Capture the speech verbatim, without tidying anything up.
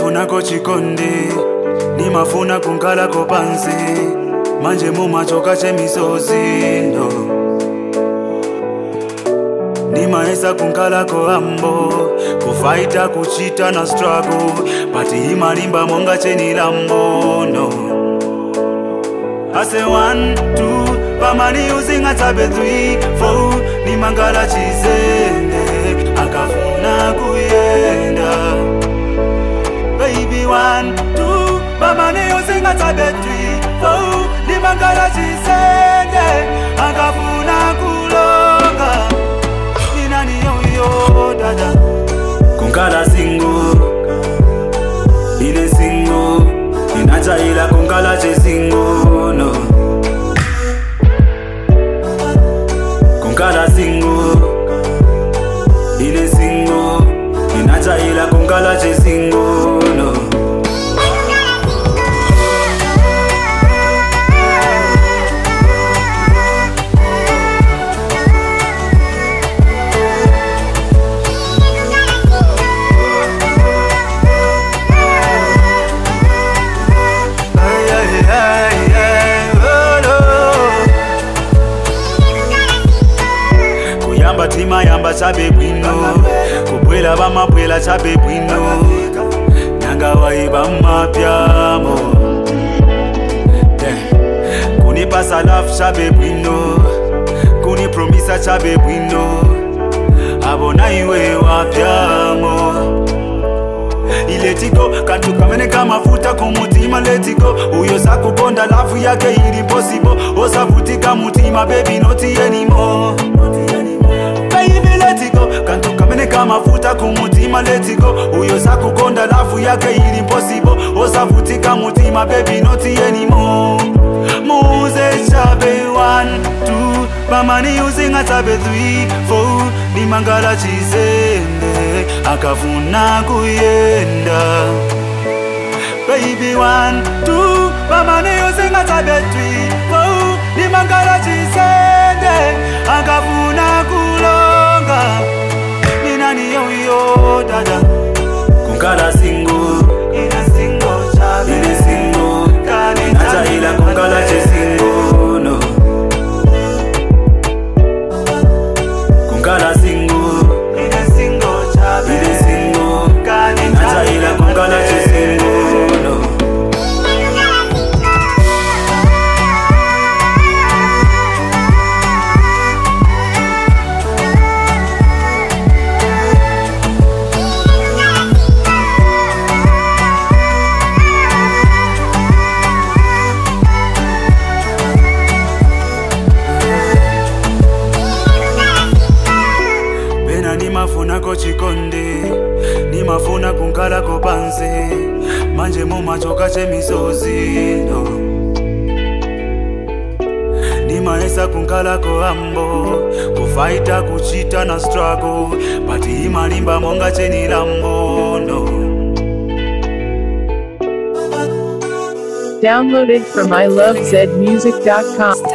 mafuna kochikonde nimafuna kunkala kopansi manje mumachoka chemisozi no nimaesa kunkala koambo kufaita kuchita na struggle but imalimba monga cheni lambo no I say one, two, pamani using a tabe three, four, ni mangala chizende, akafuna kuyenda. Baby one, two, pamani using a tabe three, four, ni mangala chizende, akafuna kulonga. Ninani yo yo dada, kunkala single, ile single, inacha ila kunkala che single no. Kunkala single, ile single, inacha ila kunkala che single no. Tima yamba chabe bwino kubwela bamabwela chabe bwino nanga waiba mapyamo kuni pasa love chabe bwino kuni promisa chabe bwino abona iwe wapyamo iletigo kantu kamene kama futa kumutima letiko uyo sakukonda love yake ili possible osavutika mutima baby not anymore. Baby let it go, kantu kamene kama futa kumutima let it go uyo sakukonda lafu yake ili impossible osavutika mutima baby not anymore. Muze chabe one, two, pamani using a tabe three, four, ni mangala chizende, akafuna kuyenda. Baby one, two, pamani using a tabe three, four, ni mangala chizende, akafuna kulonga. Ninani yo yo dada, kunkala single, ina single chabe, ina single, kani nacha ila kunkala che single no. Kunkala single, ina single chabe, ina single, kani nacha ila kunkala che single no. Nimafuna kochikonde nimafuna kunkala kopansi manje mumachoka chemisozi no nimaesa kunkala koambo kufaita kuchita na struggle but imalimba monga cheni lambo no. Downloaded from I love zed music dot com.